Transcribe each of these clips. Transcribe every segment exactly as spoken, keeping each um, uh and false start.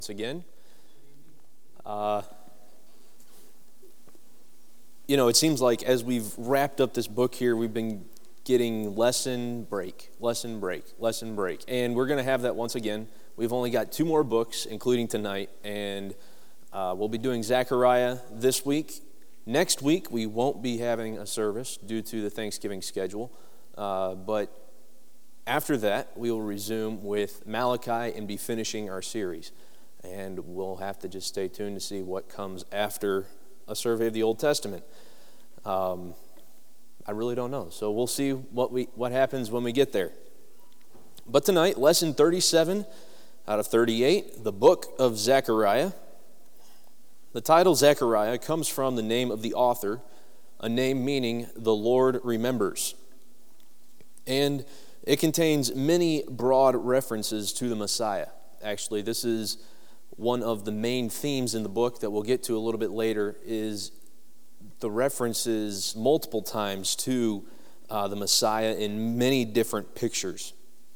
Once again. Uh, you know, it seems like as we've wrapped up this book here, we've been getting lesson break, lesson break, lesson break. And we're going to have that once again. We've only got two more books, including tonight, and uh, we'll be doing Zechariah this week. Next week, we won't be having a service due to the Thanksgiving schedule, uh, but after that, we will resume with Malachi and be finishing our series. And we'll have to just stay tuned to see what comes after a survey of the Old Testament. Um, I really don't know. So we'll see what we what happens when we get there. But tonight, lesson thirty-seven out of thirty-eight, the book of Zechariah. The title Zechariah comes from the name of the author, a name meaning the Lord remembers. And it contains many broad references to the Messiah. Actually, this is one of the main themes in the book that we'll get to a little bit later, is the references multiple times to uh, the Messiah in many different pictures.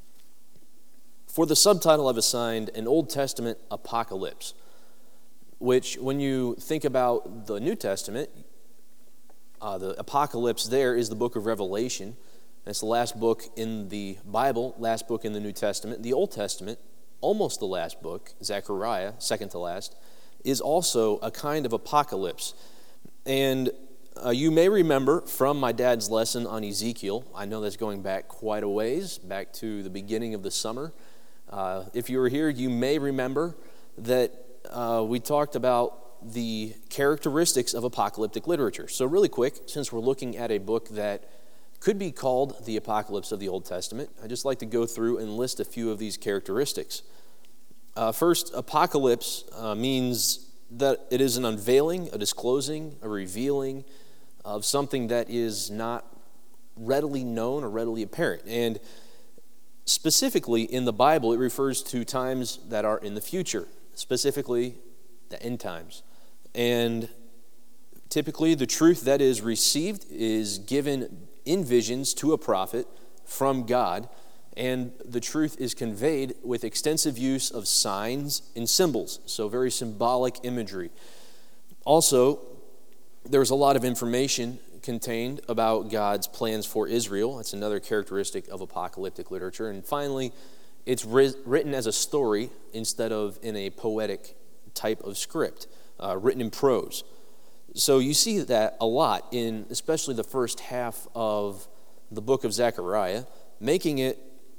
For the subtitle, I've assigned an Old Testament apocalypse, which when you think about the New Testament, uh, the apocalypse there is the book of Revelation. It's the last book in the Bible, last book in the New Testament. The Old Testament, almost the last book, Zechariah, second to last, is also a kind of apocalypse. And uh, you may remember from my dad's lesson on Ezekiel, I know that's going back quite a ways, back to the beginning of the summer. Uh, if you were here, you may remember that uh, we talked about the characteristics of apocalyptic literature. So really quick, since we're looking at a book that could be called the Apocalypse of the Old Testament, I'd just like to go through and list a few of these characteristics. Uh, first, apocalypse uh, means that it is an unveiling, a disclosing, a revealing of something that is not readily known or readily apparent. And specifically in the Bible, it refers to times that are in the future, specifically the end times. And typically the truth that is received is given in visions to a prophet from God, and the truth is conveyed with extensive use of signs and symbols, so very symbolic imagery. Also, there's a lot of information contained about God's plans for Israel. That's another characteristic of apocalyptic literature. And finally, it's ri- written as a story instead of in a poetic type of script, uh, written in prose. So you see that a lot in especially the first half of the book of Zechariah, making it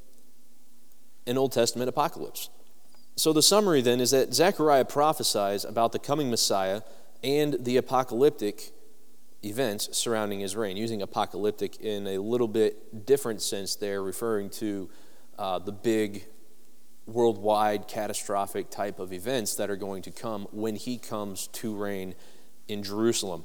an Old Testament apocalypse. So the summary then is that Zechariah prophesies about the coming Messiah and the apocalyptic events surrounding his reign, using apocalyptic in a little bit different sense there, referring to uh, the big worldwide catastrophic type of events that are going to come when he comes to reign in Jerusalem.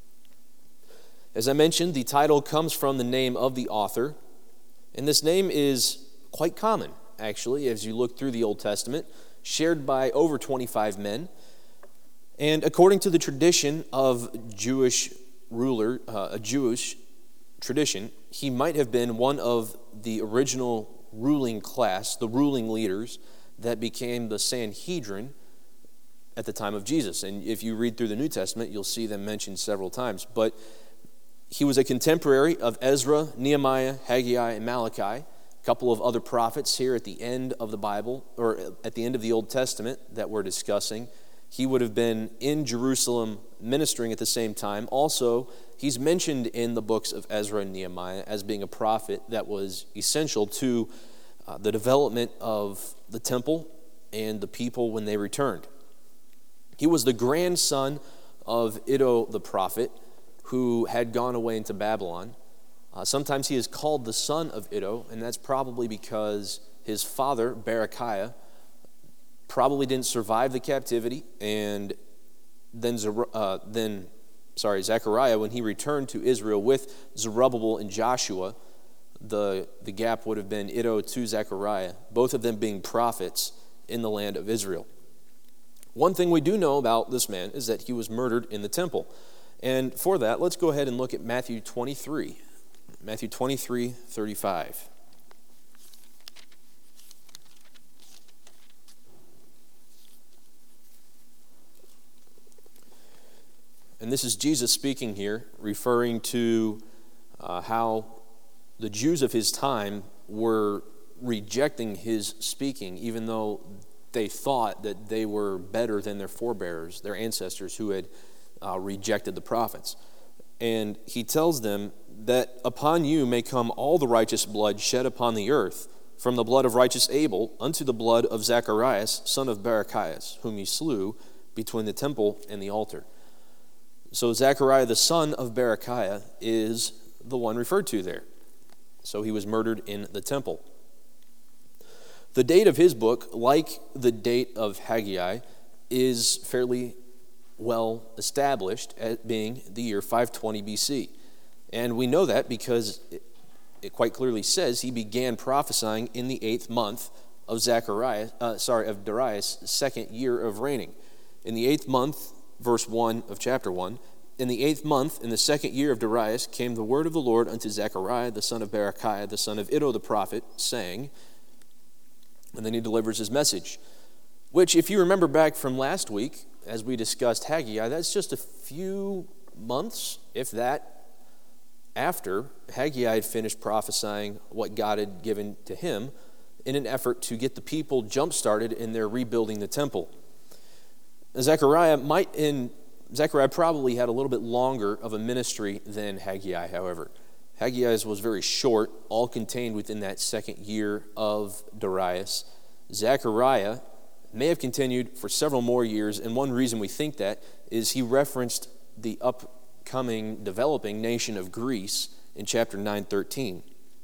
As I mentioned, the title comes from the name of the author, and this name is quite common, actually, as you look through the Old Testament, shared by over twenty-five men. And according to the tradition of Jewish ruler, uh, a Jewish tradition, he might have been one of the original ruling class, the ruling leaders that became the Sanhedrin at the time of Jesus. And if you read through the New Testament, you'll see them mentioned several times. But he was a contemporary of Ezra, Nehemiah, Haggai, and Malachi, a couple of other prophets here at the end of the Bible, or at the end of the Old Testament that we're discussing. He would have been in Jerusalem ministering at the same time. Also, he's mentioned in the books of Ezra and Nehemiah as being a prophet that was essential to uh, the development of the temple and the people when they returned. He was the grandson of Iddo the prophet, who had gone away into Babylon. Uh, sometimes he is called the son of Iddo, and that's probably because his father, Berechiah, probably didn't survive the captivity, and then, uh, then, sorry, Zechariah, when he returned to Israel with Zerubbabel and Joshua, the, the gap would have been Iddo to Zechariah, both of them being prophets in the land of Israel. One thing we do know about this man is that he was murdered in the temple. And for that, let's go ahead and look at Matthew twenty-three. Matthew twenty-three, thirty-five. And this is Jesus speaking here, referring to uh, how the Jews of his time were rejecting his speaking, even though they thought that they were better than their forebears, their ancestors who had uh, rejected the prophets. And he tells them that upon you may come all the righteous blood shed upon the earth, from the blood of righteous Abel unto the blood of Zacharias, son of Barachias, whom he slew between the temple and the altar. So Zechariah, the son of Berechiah, is the one referred to there. So he was murdered in the temple. The date of his book, like the date of Haggai, is fairly well established as being the year five twenty B C. And we know that because it, it quite clearly says he began prophesying in the eighth month of Zechariah, uh, sorry, of Darius' second year of reigning. In the eighth month, verse one of chapter one, in the eighth month, in the second year of Darius, came the word of the Lord unto Zechariah, the son of Berechiah, the son of Iddo the prophet, saying, and then he delivers his message, which, if you remember back from last week, as we discussed Haggai, that's just a few months, if that, after Haggai had finished prophesying what God had given to him in an effort to get the people jump-started in their rebuilding the temple. Zechariah might in Zechariah probably had a little bit longer of a ministry than Haggai, however. Haggai's was very short, all contained within that second year of Darius. Zechariah may have continued for several more years, and one reason we think that is he referenced the upcoming developing nation of Greece in chapter nine thirteen.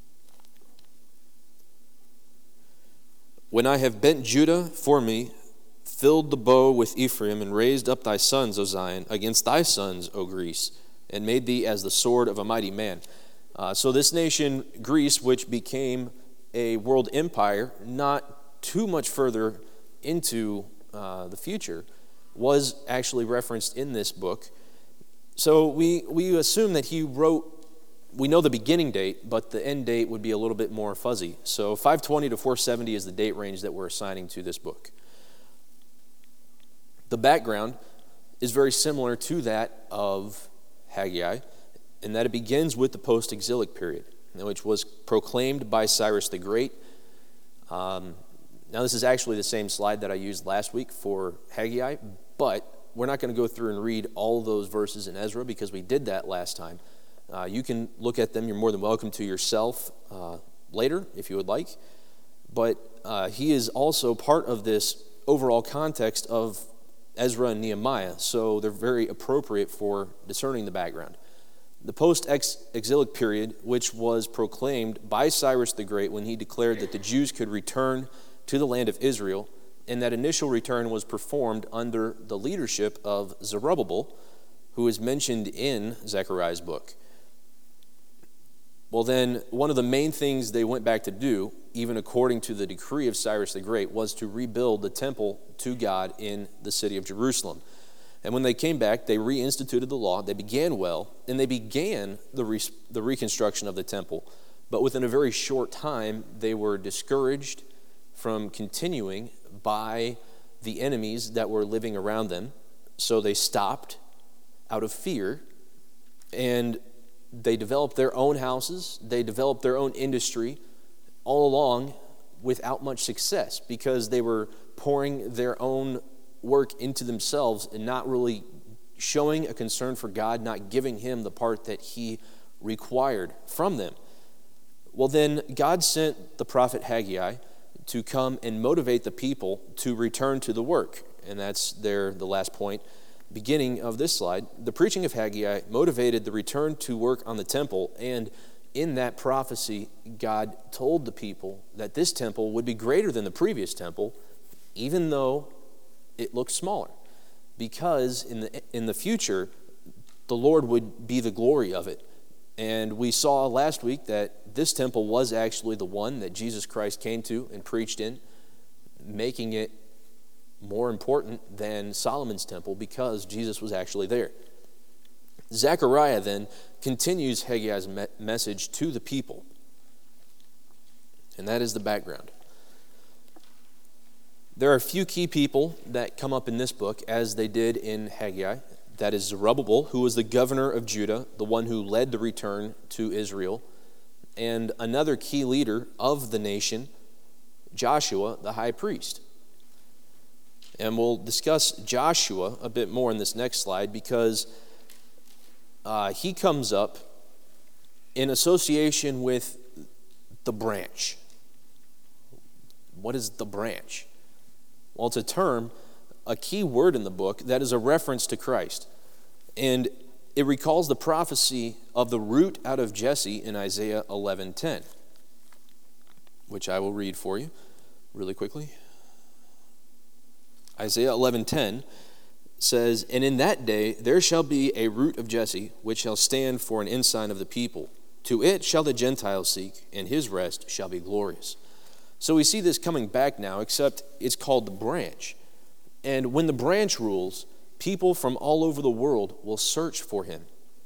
When I have bent Judah for me, filled the bow with Ephraim, and raised up thy sons, O Zion, against thy sons, O Greece, and made thee as the sword of a mighty man. Uh, so this nation, Greece, which became a world empire not too much further into uh, the future, was actually referenced in this book. So we, we assume that he wrote, we know the beginning date, but the end date would be a little bit more fuzzy. So five twenty to four seventy is the date range that we're assigning to this book. The background is very similar to that of Haggai, in that it begins with the post-exilic period, which was proclaimed by Cyrus the Great. Um, now, this is actually the same slide that I used last week for Haggai, but we're not going to go through and read all of those verses in Ezra because we did that last time. Uh, you can look at them. You're more than welcome to yourself uh, later if you would like. But uh, he is also part of this overall context of Ezra and Nehemiah, so they're very appropriate for discerning the background. The post-exilic period, which was proclaimed by Cyrus the Great when he declared that the Jews could return to the land of Israel, and that initial return was performed under the leadership of Zerubbabel, who is mentioned in Zechariah's book. Well, then, one of the main things they went back to do, even according to the decree of Cyrus the Great, was to rebuild the temple to God in the city of Jerusalem. And when they came back, they reinstituted the law. They began well, and they began the, re- the reconstruction of the temple. But within a very short time, they were discouraged from continuing by the enemies that were living around them. So they stopped out of fear, and they developed their own houses. They developed their own industry all along without much success because they were pouring their own work into themselves and not really showing a concern for God, not giving him the part that he required from them. Well, then God sent the prophet Haggai to come and motivate the people to return to the work. And that's there, the last point, beginning of this slide. The preaching of Haggai motivated the return to work on the temple, and in that prophecy, God told the people that this temple would be greater than the previous temple, even though it looked smaller, because in the in the future, the Lord would be the glory of it. And we saw last week that this temple was actually the one that Jesus Christ came to and preached in, making it more important than Solomon's temple because Jesus was actually there. Zechariah then continues Haggai's me- message to the people, and that is the background. There are a few key people that come up in this book, as they did in Haggai. that is Zerubbabel, who was the governor of Judah, the one who led the return to Israel, and another key leader of the nation, Joshua, the high priest. And we'll discuss Joshua a bit more in this next slide because uh, he comes up in association with the branch. What is the branch? Well, it's a term, a key word in the book that is a reference to Christ. And it recalls the prophecy of the root out of Jesse in Isaiah eleven ten, which I will read for you really quickly. Isaiah eleven ten says, "And in that day there shall be a root of Jesse, which shall stand for an ensign of the people. To it shall the Gentiles seek, and his rest shall be glorious." So we see this coming back now, except it's called the branch. And when the branch rules, people from all over the world will search for him.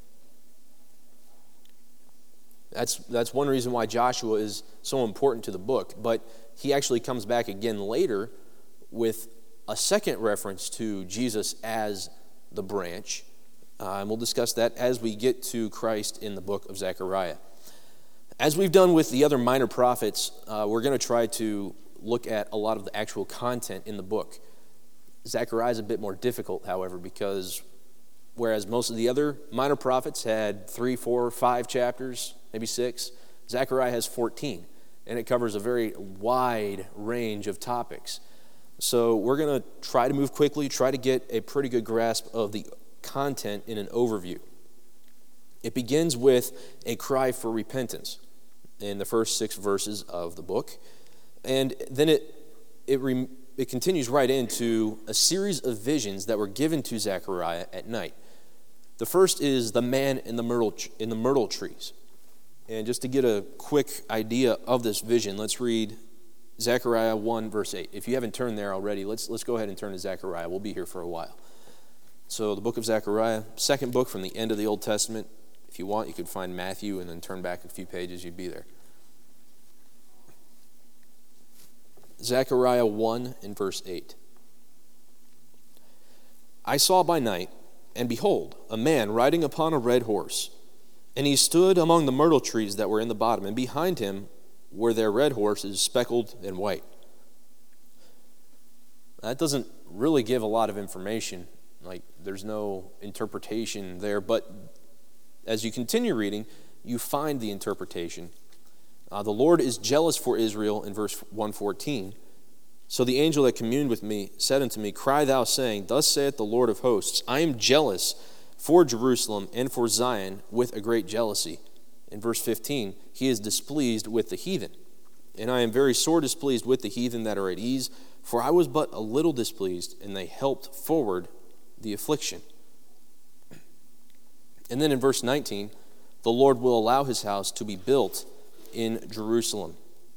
That's, that's one reason why Joshua is so important to the book. But he actually comes back again later with a second reference to Jesus as the branch. Uh, and we'll discuss that as we get to Christ in the book of Zechariah. As we've done with the other minor prophets, uh, we're going to try to look at a lot of the actual content in the book. Zechariah is a bit more difficult, however, because whereas most of the other minor prophets had three, four, five chapters, maybe six, Zechariah has fourteen, and it covers a very wide range of topics. So we're going to try to move quickly, try to get a pretty good grasp of the content in an overview. It begins with a cry for repentance in the first six verses of the book, and then it it, re, it continues right into a series of visions that were given to Zechariah at night. The first is the man in the myrtle in the myrtle trees, and just to get a quick idea of this vision, let's read Zechariah one, verse eight. If you haven't turned there already, let's let's go ahead and turn to Zechariah. We'll be here for a while. So the book of Zechariah, second book from the end of the Old Testament. If you want, you could find Matthew and then turn back a few pages, you'd be there. Zechariah one in verse eight. "I saw by night, and behold, a man riding upon a red horse, and he stood among the myrtle trees that were in the bottom, and behind him were their red horses, speckled and white." That doesn't really give a lot of information. Like, there's no interpretation there, but as you continue reading, you find the interpretation. Uh, the Lord is jealous for Israel in verse one fourteen. "So the angel that communed with me said unto me, Cry thou, saying, Thus saith the Lord of hosts, I am jealous for Jerusalem and for Zion with a great jealousy." In verse fifteen, "He is displeased with the heathen. And I am very sore displeased with the heathen that are at ease, for I was but a little displeased, and they helped forward the affliction." And then in verse nineteen, "The Lord will allow his house to be built in Jerusalem."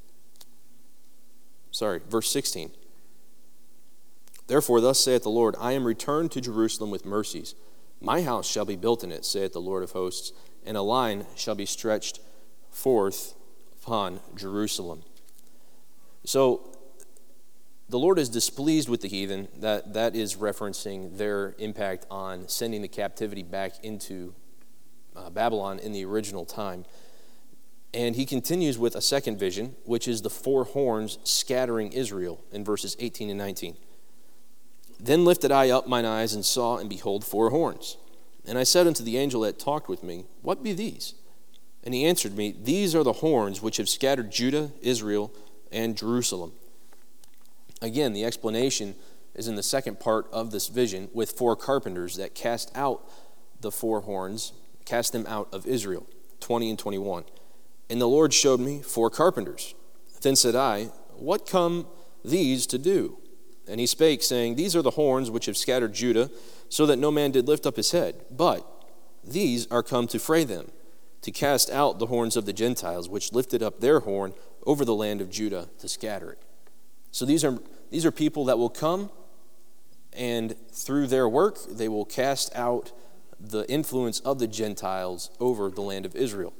Sorry, verse sixteen. "Therefore thus saith the Lord, I am returned to Jerusalem with mercies. My house shall be built in it, saith the Lord of hosts, and a line shall be stretched forth upon Jerusalem." So the Lord is displeased with the heathen. That, that is referencing their impact on sending the captivity back into uh, Babylon in the original time. And he continues with a second vision, which is the four horns scattering Israel in verses eighteen and nineteen. "Then lifted I up mine eyes and saw, and behold, four horns. And I said unto the angel that talked with me, What be these? And he answered me, These are the horns which have scattered Judah, Israel, and Jerusalem." Again, the explanation is in the second part of this vision with four carpenters that cast out the four horns, cast them out of Israel, twenty and twenty-one. "And the Lord showed me four carpenters. Then said I, What come these to do? And he spake, saying, These are the horns which have scattered Judah, so that no man did lift up his head. But these are come to fray them, to cast out the horns of the Gentiles, which lifted up their horn over the land of Judah to scatter it." So these are these are people that will come, and through their work, they will cast out the influence of the Gentiles over the land of Israel.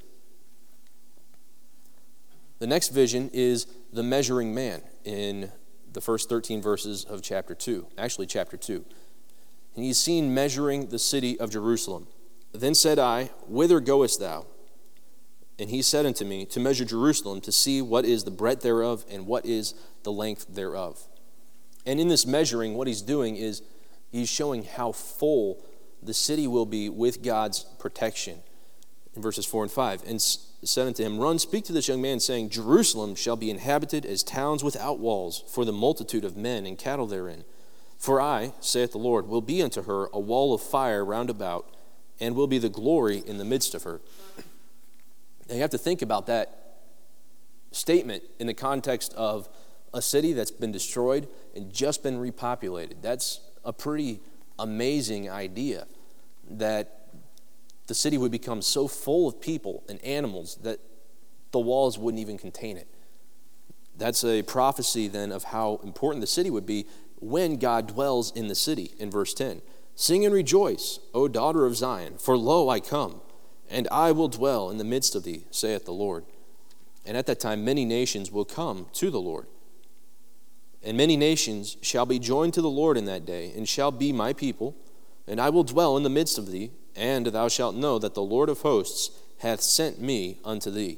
The next vision is the measuring man in the first thirteen verses of chapter two, actually chapter two. and he is seen measuring the city of Jerusalem. Then said I, Whither goest thou? And he said unto me, To measure Jerusalem, to see what is the breadth thereof, and what is the length thereof. And in this measuring, what he's doing is he's showing how full the city will be with God's protection. In verses four and five, and said unto him, Run, speak to this young man, saying, Jerusalem shall be inhabited as towns without walls, for the multitude of men and cattle therein. For I, saith the Lord, will be unto her a wall of fire round about, and will be the glory in the midst of her. Now you have to think about that statement in the context of a city that's been destroyed and just been repopulated. That's a pretty amazing idea, that the city would become so full of people and animals that the walls wouldn't even contain it. That's a prophecy then of how important the city would be when God dwells in the city. In verse ten, Sing and rejoice, O daughter of Zion, for lo, I come, and I will dwell in the midst of thee, saith the Lord. And at that time many nations will come to the Lord. And many nations shall be joined to the Lord in that day, and shall be my people, and I will dwell in the midst of thee, and thou shalt know that the Lord of hosts hath sent me unto thee.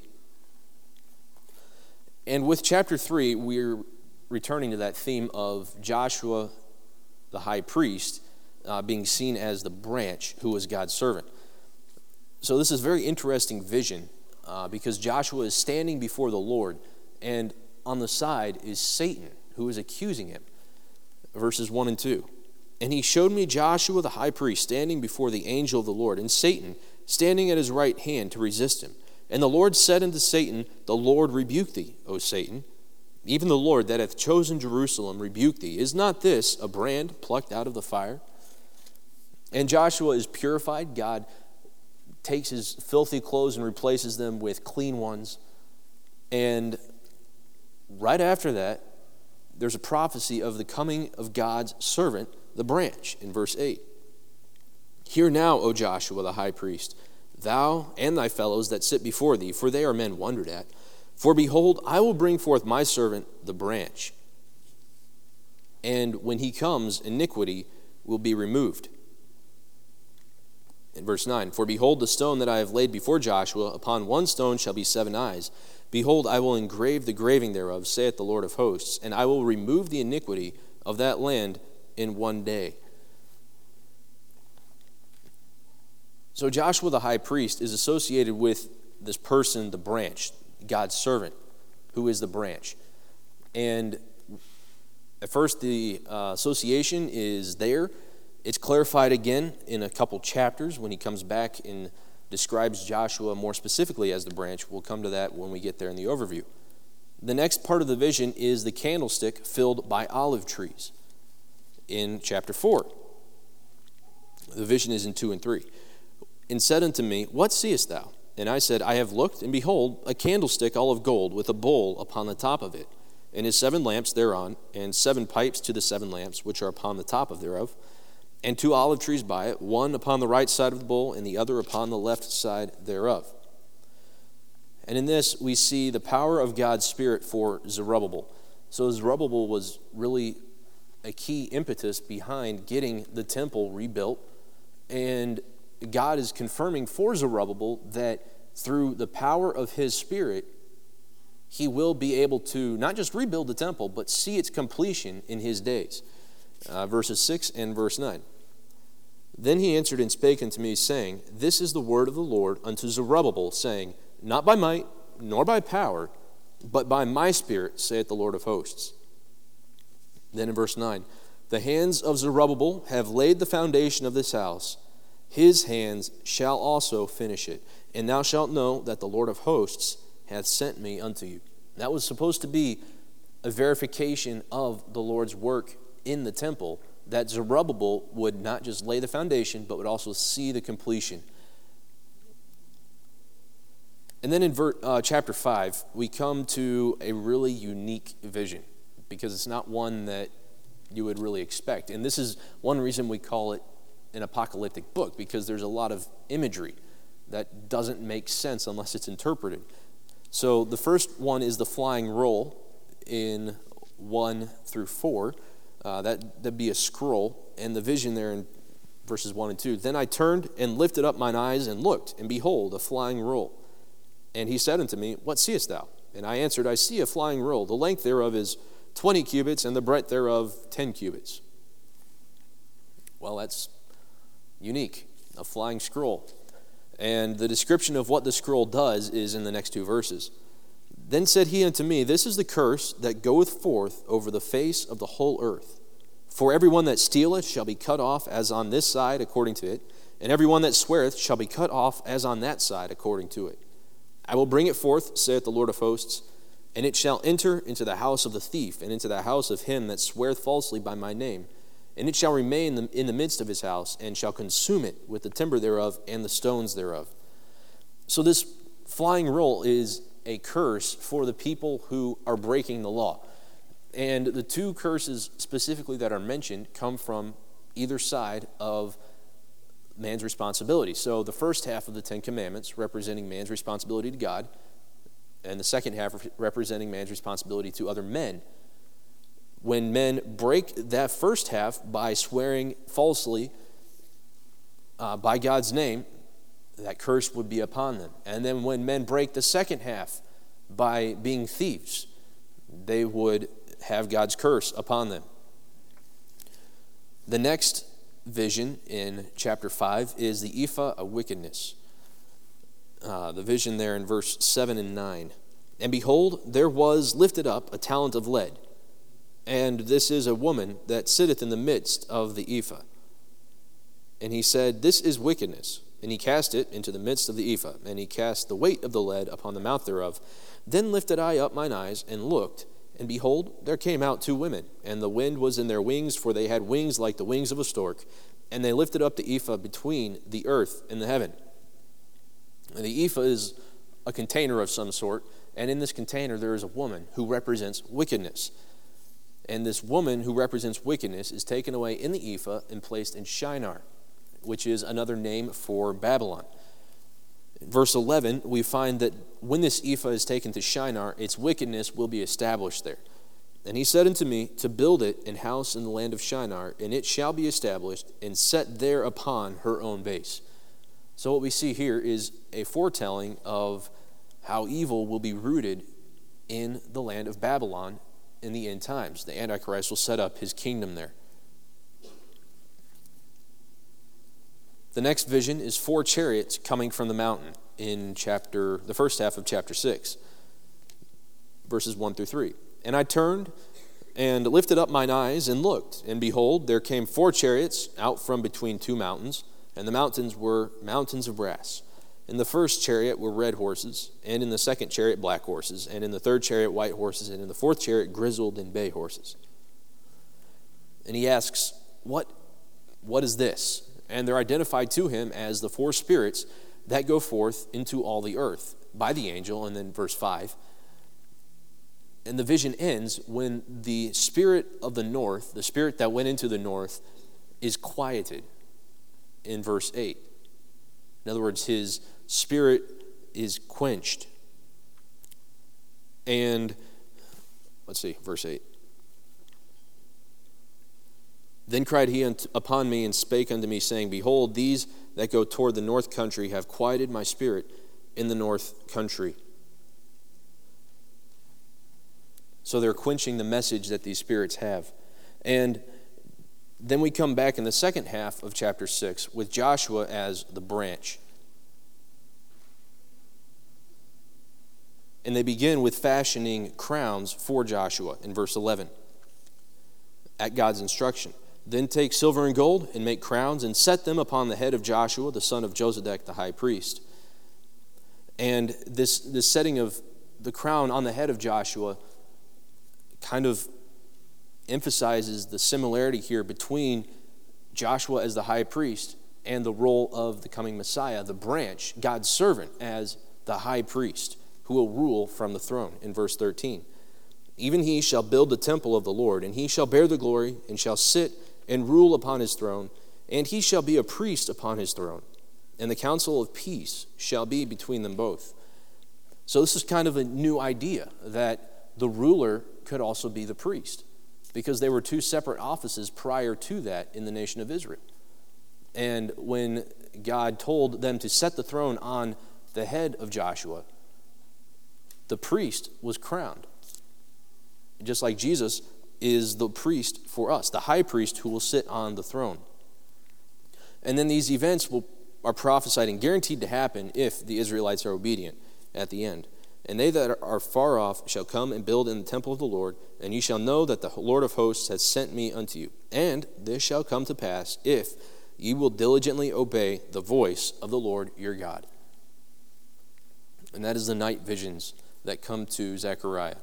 And with chapter three, we're returning to that theme of Joshua, the high priest, uh, being seen as the branch who was God's servant. So this is a very interesting vision uh, because Joshua is standing before the Lord, and on the side is Satan, who is accusing him. Verses one and two. And he showed me Joshua the high priest standing before the angel of the Lord, and Satan standing at his right hand to resist him. And the Lord said unto Satan, The Lord rebuke thee, O Satan. Even the Lord that hath chosen Jerusalem rebuke thee. Is not this a brand plucked out of the fire? And Joshua is purified. God takes his filthy clothes and replaces them with clean ones. And right after that, there's a prophecy of the coming of God's servant, the branch, in verse eight. Hear now, O Joshua the high priest, thou and thy fellows that sit before thee, for they are men wondered at. For behold, I will bring forth my servant, the branch. And when he comes, iniquity will be removed. In verse nine, For behold, the stone that I have laid before Joshua, upon one stone shall be seven eyes. Behold, I will engrave the graving thereof, saith the Lord of hosts, and I will remove the iniquity of that land in one day. So Joshua the high priest is associated with this person, the branch, God's servant, who is the branch. And at first the uh, association is there. It's clarified again in a couple chapters when he comes back and describes Joshua more specifically as the branch. We'll come to that when we get there in the overview. The next part of the vision is the candlestick filled by olive trees in chapter four. The vision is in two and three. And said unto me, What seest thou? And I said, I have looked, and behold, a candlestick all of gold, with a bowl upon the top of it, and his seven lamps thereon, and seven pipes to the seven lamps, which are upon the top of thereof, and two olive trees by it, one upon the right side of the bowl, and the other upon the left side thereof. And in this, we see the power of God's Spirit for Zerubbabel. So Zerubbabel was really a key impetus behind getting the temple rebuilt, and God is confirming for Zerubbabel that through the power of his Spirit, he will be able to not just rebuild the temple, but see its completion in his days. Uh, verses six and verse nine. Then he answered and spake unto me, saying, This is the word of the Lord unto Zerubbabel, saying, Not by might, nor by power, but by my Spirit, saith the Lord of hosts. Then in verse nine, The hands of Zerubbabel have laid the foundation of this house. His hands shall also finish it. And thou shalt know that the Lord of hosts hath sent me unto you. That was supposed to be a verification of the Lord's work in the temple, that Zerubbabel would not just lay the foundation, but would also see the completion. And then in ver- uh, chapter five, we come to a really unique vision, because it's not one that you would really expect. And this is one reason we call it an apocalyptic book, because there's a lot of imagery that doesn't make sense unless it's interpreted. So the first one is the flying roll in one through four. Uh, that, that'd be a scroll, and the vision there in verses one and two. Then I turned and lifted up mine eyes and looked, and behold, a flying roll. And he said unto me, What seest thou? And I answered, I see a flying roll. The length thereof is twenty cubits, and the breadth thereof ten cubits. Well, that's unique, a flying scroll. And the description of what the scroll does is in the next two verses. Then said he unto me, This is the curse that goeth forth over the face of the whole earth. For every one that stealeth shall be cut off as on this side according to it, and every one that sweareth shall be cut off as on that side according to it. I will bring it forth, saith the Lord of hosts, and it shall enter into the house of the thief, and into the house of him that sweareth falsely by my name. And it shall remain in the midst of his house, and shall consume it with the timber thereof and the stones thereof. So this flying roll is a curse for the people who are breaking the law. And the two curses specifically that are mentioned come from either side of man's responsibility. So the first half of the Ten Commandments representing man's responsibility to God, and the second half representing man's responsibility to other men. When men break that first half by swearing falsely uh, by God's name, that curse would be upon them. And then when men break the second half by being thieves, they would have God's curse upon them. The next vision in chapter five is the ephah of wickedness. Uh, the vision there in verse seven and nine. And behold, there was lifted up a talent of lead, and this is a woman that sitteth in the midst of the ephah. And he said, This is wickedness. And he cast it into the midst of the ephah, and he cast the weight of the lead upon the mouth thereof. Then lifted I up mine eyes, and looked, and behold, there came out two women, and the wind was in their wings, for they had wings like the wings of a stork. And they lifted up the ephah between the earth and the heaven. And the ephah is a container of some sort, and in this container there is a woman who represents wickedness. And this woman who represents wickedness is taken away in the ephah and placed in Shinar, which is another name for Babylon. In verse eleven, we find that when this ephah is taken to Shinar, its wickedness will be established there. And he said unto me, To build it an house in the land of Shinar, and it shall be established and set there upon her own base. So what we see here is a foretelling of how evil will be rooted in the land of Babylon in the end times. The Antichrist will set up his kingdom there. The next vision is four chariots coming from the mountain in chapter, the first half of chapter six, verses one through three. And I turned and lifted up mine eyes and looked, and behold, there came four chariots out from between two mountains, and the mountains were mountains of brass. In the first chariot were red horses, and in the second chariot black horses, and in the third chariot white horses, and in the fourth chariot grizzled and bay horses. And he asks, what, what is this? And they're identified to him as the four spirits that go forth into all the earth by the angel, and then verse five. And the vision ends when the spirit of the north, the spirit that went into the north, is quieted in verse eight. In other words, his spirit is quenched. And, let's see, verse eight. Then cried he upon me and spake unto me, saying, Behold, these that go toward the north country have quieted my spirit in the north country. So they're quenching the message that these spirits have. And then we come back in the second half of chapter six with Joshua as the branch. And they begin with fashioning crowns for Joshua in verse eleven at God's instruction. Then take silver and gold and make crowns and set them upon the head of Joshua, the son of Josedek, the high priest. And this, this setting of the crown on the head of Joshua kind of emphasizes the similarity here between Joshua as the high priest and the role of the coming Messiah, the branch, God's servant, as the high priest who will rule from the throne in verse thirteen. Even he shall build the temple of the Lord, and he shall bear the glory, and shall sit and rule upon his throne, and he shall be a priest upon his throne, and the counsel of peace shall be between them both. So this is kind of a new idea, that the ruler could also be the priest, because they were two separate offices prior to that in the nation of Israel. And when God told them to set the throne on the head of Joshua, the priest was crowned. Just like Jesus is the priest for us, the high priest who will sit on the throne. And then these events will, are prophesied and guaranteed to happen if the Israelites are obedient at the end. And they that are far off shall come and build in the temple of the Lord, and ye shall know that the Lord of hosts has sent me unto you. And this shall come to pass if ye will diligently obey the voice of the Lord your God. And that is the night visions that come to Zechariah.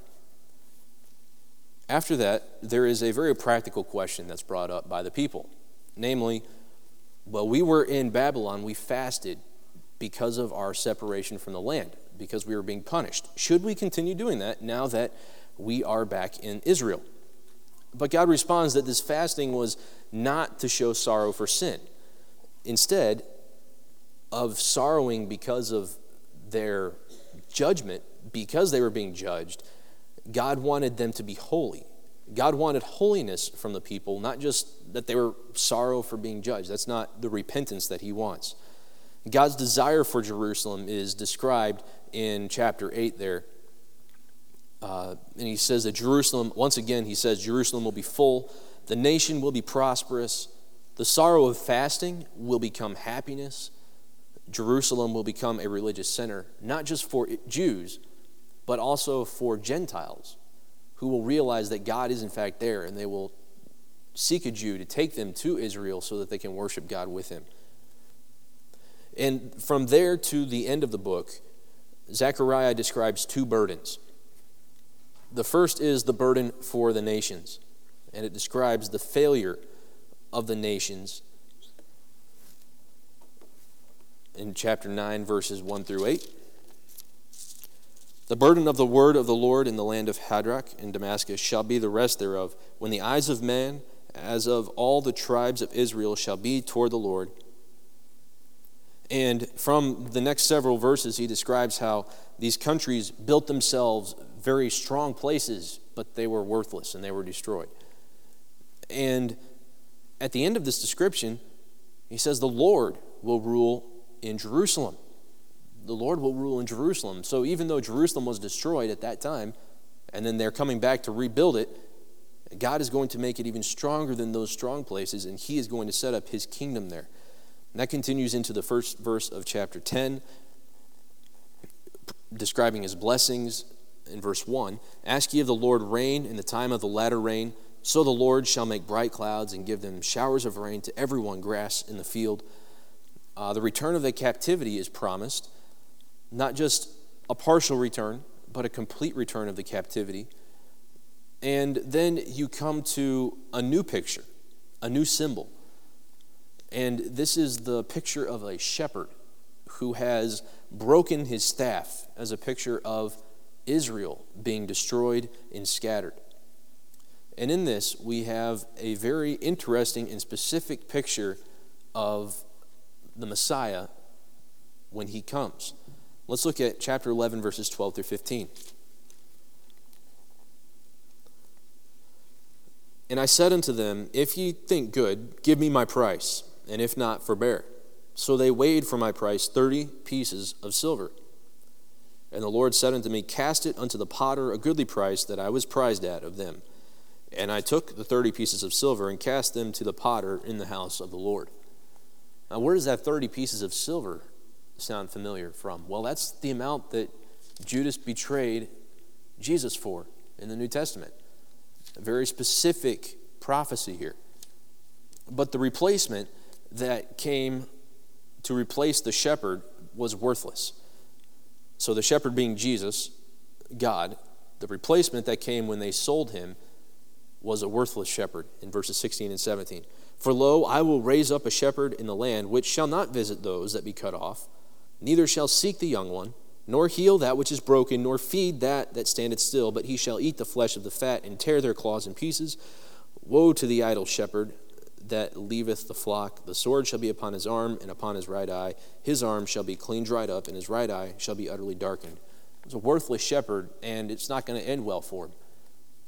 After that, there is a very practical question that's brought up by the people. Namely, well, we were in Babylon, we fasted because of our separation from the land, because we were being punished. Should we continue doing that now that we are back in Israel? But God responds that this fasting was not to show sorrow for sin. Instead of sorrowing because of their judgment, because they were being judged, God wanted them to be holy. God wanted holiness from the people, not just that they were sorrow for being judged. That's not the repentance that he wants. God's desire for Jerusalem is described in chapter eight there. Uh, and he says that Jerusalem, once again, he says Jerusalem will be full, the nation will be prosperous, the sorrow of fasting will become happiness, Jerusalem will become a religious center, not just for Jews, but also for Gentiles who will realize that God is in fact there, and they will seek a Jew to take them to Israel so that they can worship God with him. And from there to the end of the book, Zechariah describes two burdens. The first is the burden for the nations, and it describes the failure of the nations in chapter nine, verses one through eight. The burden of the word of the Lord in the land of Hadrach and Damascus shall be the rest thereof, when the eyes of man, as of all the tribes of Israel, shall be toward the Lord. And from the next several verses, he describes how these countries built themselves very strong places, but they were worthless and they were destroyed. And at the end of this description, he says the Lord will rule in Jerusalem. The Lord will rule in Jerusalem. So even though Jerusalem was destroyed at that time, and then they're coming back to rebuild it, God is going to make it even stronger than those strong places, and he is going to set up his kingdom there. And that continues into the first verse of chapter ten, describing his blessings in verse one. Ask ye of the Lord rain in the time of the latter rain, so the Lord shall make bright clouds and give them showers of rain to everyone grass in the field. Uh, the return of the captivity is promised, not just a partial return, but a complete return of the captivity. And then you come to a new picture, a new symbol. And this is the picture of a shepherd who has broken his staff as a picture of Israel being destroyed and scattered. And in this, we have a very interesting and specific picture of the Messiah when he comes. Let's look at chapter eleven, verses twelve through fifteen. And I said unto them, if ye think good, give me my price, and if not, forbear. So they weighed for my price thirty pieces of silver. And the Lord said unto me, cast it unto the potter a goodly price that I was prized at of them. And I took the thirty pieces of silver and cast them to the potter in the house of the Lord. Now, where does that thirty pieces of silver sound familiar from? Well, that's the amount that Judas betrayed Jesus for in the New Testament. A very specific prophecy here. But the replacement that came to replace the shepherd was worthless. So the shepherd being Jesus, God, the replacement that came when they sold him was a worthless shepherd in verses sixteen and seventeen. For lo, I will raise up a shepherd in the land which shall not visit those that be cut off, neither shall seek the young one, nor heal that which is broken, nor feed that that standeth still, but he shall eat the flesh of the fat and tear their claws in pieces. Woe to the idle shepherd that leaveth the flock. The sword shall be upon his arm and upon his right eye. His arm shall be clean dried up, and his right eye shall be utterly darkened. It's a worthless shepherd, and it's not going to end well for him.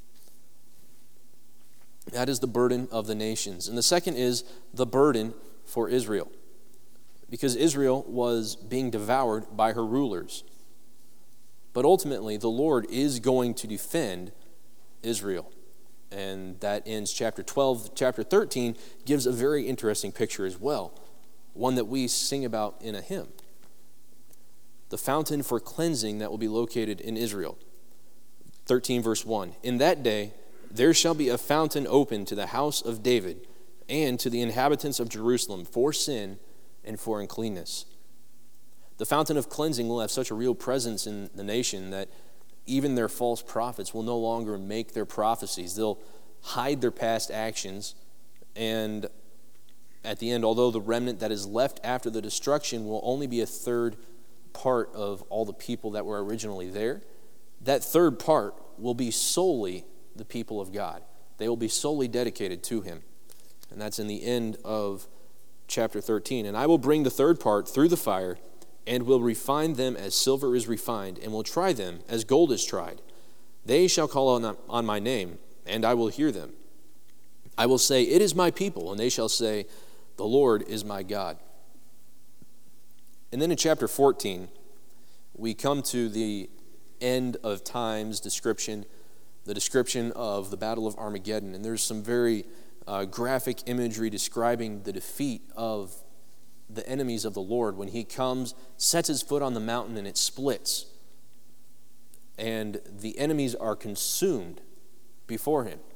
That is the burden of the nations. And the second is the burden for Israel, because Israel was being devoured by her rulers. But ultimately, the Lord is going to defend Israel. And that ends chapter twelve. Chapter thirteen gives a very interesting picture as well, one that we sing about in a hymn. The fountain for cleansing that will be located in Israel. thirteen verse one. In that day there shall be a fountain open to the house of David and to the inhabitants of Jerusalem for sin and for uncleanness. The fountain of cleansing will have such a real presence in the nation that even their false prophets will no longer make their prophecies. They'll hide their past actions, and at the end, although the remnant that is left after the destruction will only be a third part of all the people that were originally there, that third part will be solely the people of God. They will be solely dedicated to him. And that's in the end of chapter thirteen. And I will bring the third part through the fire, and will refine them as silver is refined, and will try them as gold is tried. They shall call on, on my name, and I will hear them. I will say, it is my people, and they shall say, the Lord is my God. And then in chapter fourteen, we come to the end of times description, the description of the Battle of Armageddon. And there's some very uh, graphic imagery describing the defeat of the enemies of the Lord when he comes, sets his foot on the mountain, and it splits. And the enemies are consumed before him.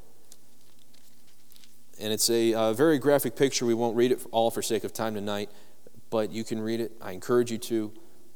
And it's a uh, very graphic picture. We won't read it all for sake of time tonight, but you can read it. I encourage you to.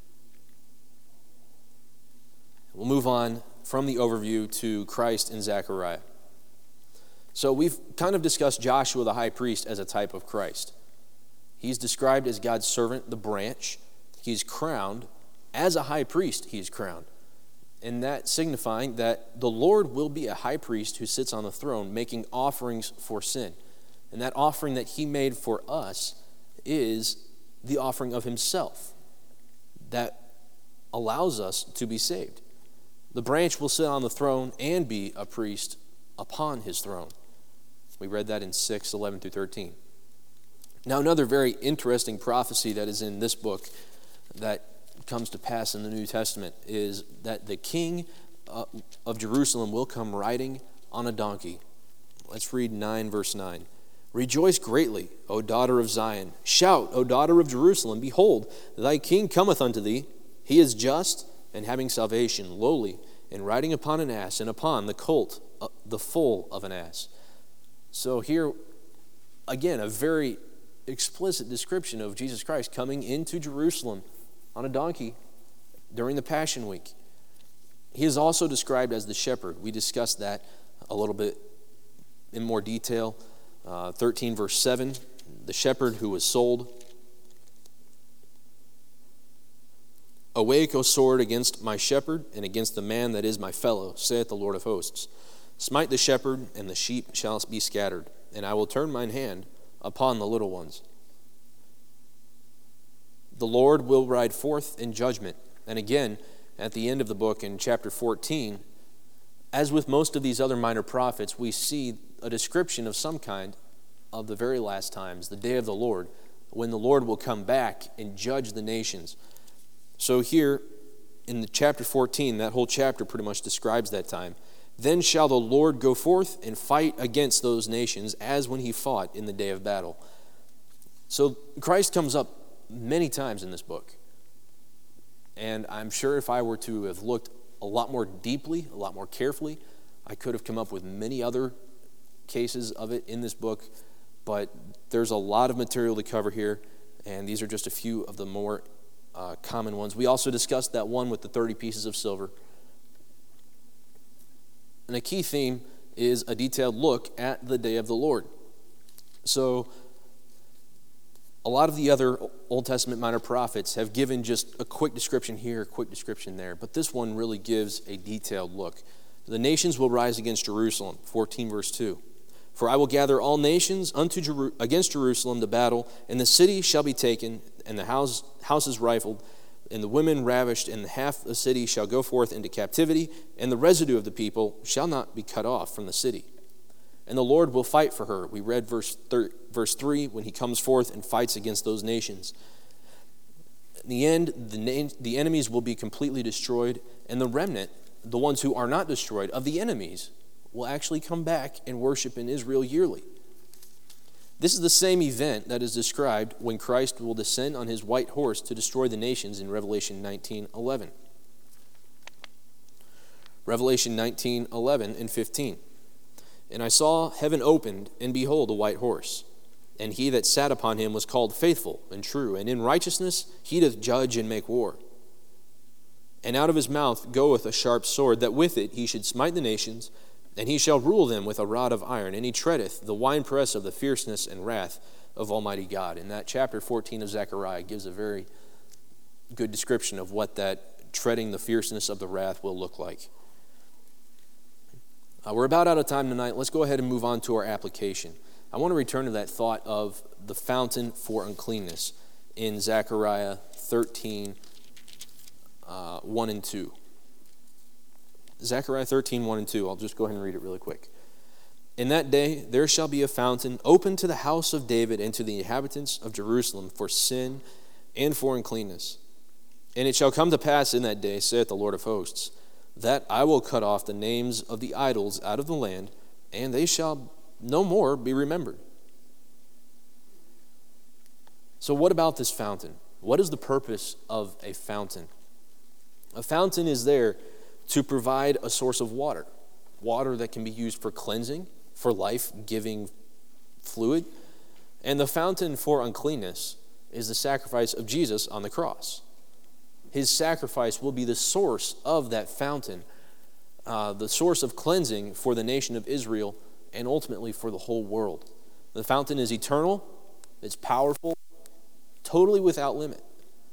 We'll move on from the overview to Christ in Zechariah. So we've kind of discussed Joshua the high priest as a type of Christ. He's described as God's servant, the branch. He's crowned. As a high priest, he is crowned. And that signifying that the Lord will be a high priest who sits on the throne making offerings for sin. And that offering that he made for us is the offering of himself that allows us to be saved. The branch will sit on the throne and be a priest upon his throne. We read that in six, eleven through thirteen. Now, another very interesting prophecy that is in this book that comes to pass in the New Testament is that the king uh, of Jerusalem will come riding on a donkey. Let's read nine, verse nine. Rejoice greatly, O daughter of Zion. Shout, O daughter of Jerusalem. Behold, thy king cometh unto thee. He is just and having salvation, lowly, and riding upon an ass, and upon the colt, uh, the foal of an ass. So here, again, a very explicit description of Jesus Christ coming into Jerusalem on a donkey during the Passion Week. He is also described as the shepherd. We discussed that a little bit in more detail. Uh, thirteen verse seven, the shepherd who was sold. Awake, O sword, against my shepherd, and against the man that is my fellow, saith the Lord of hosts. Smite the shepherd, and the sheep shall be scattered, and I will turn mine hand upon the little ones. The Lord will ride forth in judgment. And again, at the end of the book in chapter fourteen, as with most of these other minor prophets, we see a description of some kind of the very last times, the day of the Lord, when the Lord will come back and judge the nations. So here in the chapter fourteen, that whole chapter pretty much describes that time. Then shall the Lord go forth and fight against those nations as when he fought in the day of battle. So Christ comes up many times in this book. And I'm sure if I were to have looked a lot more deeply, a lot more carefully, I could have come up with many other cases of it in this book. But there's a lot of material to cover here, and these are just a few of the more uh, common ones. We also discussed that one with the thirty pieces of silver. And a key theme is a detailed look at the day of the Lord. So a lot of the other Old Testament minor prophets have given just a quick description here, a quick description there, but this one really gives a detailed look. The nations will rise against Jerusalem, fourteen verse two. For I will gather all nations unto Jeru- against Jerusalem to battle, and the city shall be taken, and the house, houses rifled, and the women ravished, and half the city shall go forth into captivity, and the residue of the people shall not be cut off from the city. and the Lord will fight for her. We read verse thir- verse three, when he comes forth and fights against those nations. In the end, the, na- the enemies will be completely destroyed, and the remnant, the ones who are not destroyed of the enemies, will actually come back and worship in Israel yearly. This is the same event that is described when Christ will descend on his white horse to destroy the nations in Revelation nineteen eleven. Revelation nineteen eleven and fifteen. And I saw heaven opened, and behold, a white horse. And he that sat upon him was called Faithful and True, and in righteousness he doth judge and make war. And out of his mouth goeth a sharp sword, that with it he should smite the nations, and he shall rule them with a rod of iron, and he treadeth the winepress of the fierceness and wrath of Almighty God. And that chapter fourteen of Zechariah gives a very good description of what that treading the fierceness of the wrath will look like. Uh, we're about out of time tonight. Let's go ahead and move on to our application. I want to return to that thought of the fountain for uncleanness in Zechariah thirteen, uh, one and two. Zechariah thirteen, one and two. I'll just go ahead and read it really quick. In that day there shall be a fountain open to the house of David and to the inhabitants of Jerusalem for sin and for uncleanness. And it shall come to pass in that day, saith the Lord of hosts, that I will cut off the names of the idols out of the land, and they shall no more be remembered. So what about this fountain? What is the purpose of a fountain? A fountain is there to provide a source of water, water that can be used for cleansing, for life-giving fluid. And the fountain for uncleanness is the sacrifice of Jesus on the cross. His sacrifice will be the source of that fountain, uh, the source of cleansing for the nation of Israel and ultimately for the whole world. The fountain is eternal, it's powerful, totally without limit.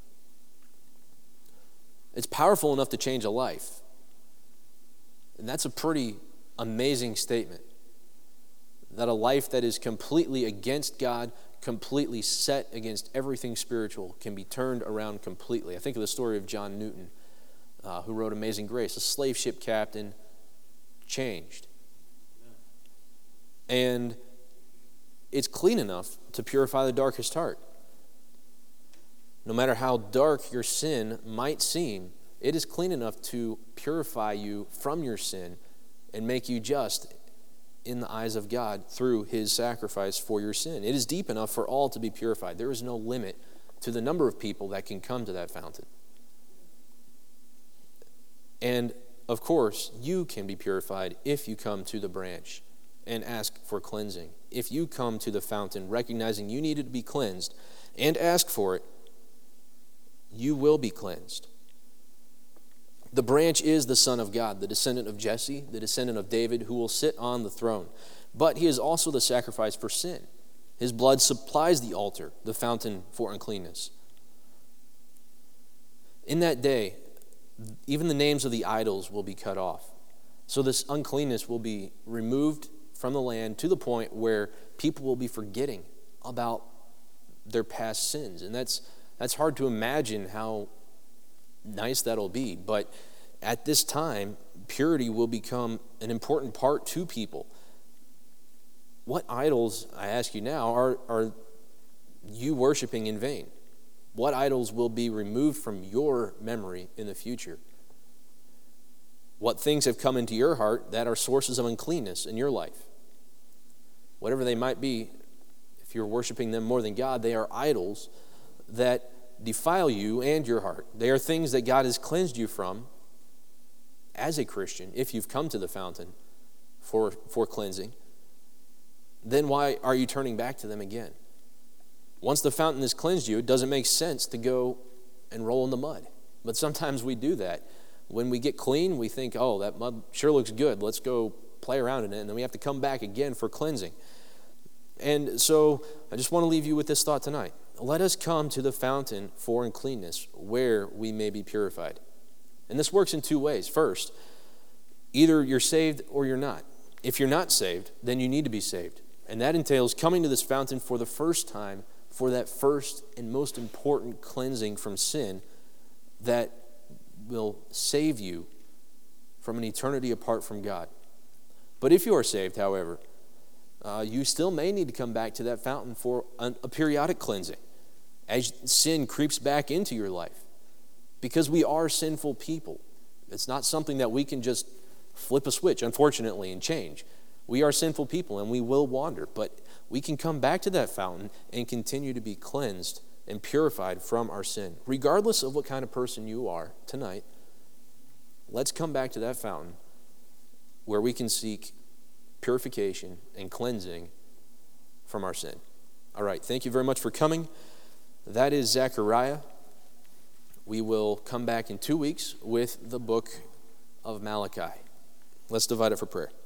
It's powerful enough to change a life. And that's a pretty amazing statement. That a life that is completely against God, completely set against everything spiritual, can be turned around completely. I think of the story of John Newton, uh, who wrote Amazing Grace. A slave ship captain changed. And it's clean enough to purify the darkest heart. No matter how dark your sin might seem, it is clean enough to purify you from your sin and make you just in the eyes of God through his sacrifice for your sin. It is deep enough for all to be purified. There is no limit to the number of people that can come to that fountain. And of course, you can be purified if you come to the branch and ask for cleansing. If you come to the fountain recognizing you needed to be cleansed and ask for it, you will be cleansed. The branch is the Son of God, the descendant of Jesse, the descendant of David, who will sit on the throne. But he is also the sacrifice for sin. His blood supplies the altar, the fountain for uncleanness. In that day, even the names of the idols will be cut off. So this uncleanness will be removed from the land to the point where people will be forgetting about their past sins. And that's that's hard to imagine how nice that'll be. But at this time, purity will become an important part to people. What idols, I ask you now, are, are you worshiping in vain? What idols will be removed from your memory in the future? What things have come into your heart that are sources of uncleanness in your life? Whatever they might be, if you're worshiping them more than God, they are idols that defile you and your heart. They are things that God has cleansed you from as a Christian, if you've come to the fountain for, for cleansing. Then why are you turning back to them again? Once the fountain has cleansed you, it doesn't make sense to go and roll in the mud. But sometimes we do that. When we get clean, we think, oh, that mud sure looks good. Let's go play around in it. And then we have to come back again for cleansing. And so I just want to leave you with this thought tonight. Let us come to the fountain for uncleanness, where we may be purified. And this works in two ways. First, either you're saved or you're not. If you're not saved, then you need to be saved. And that entails coming to this fountain for the first time for that first and most important cleansing from sin that will save you from an eternity apart from God. But if you are saved, however, uh, you still may need to come back to that fountain for a, a periodic cleansing as sin creeps back into your life. Because we are sinful people. It's not something that we can just flip a switch, unfortunately, and change. We are sinful people and we will wander, but we can come back to that fountain and continue to be cleansed and purified from our sin. Regardless of what kind of person you are tonight, let's come back to that fountain where we can seek purification and cleansing from our sin. All right, thank you very much for coming. That is Zechariah. We will come back in two weeks with the book of Malachi. Let's divide it for prayer.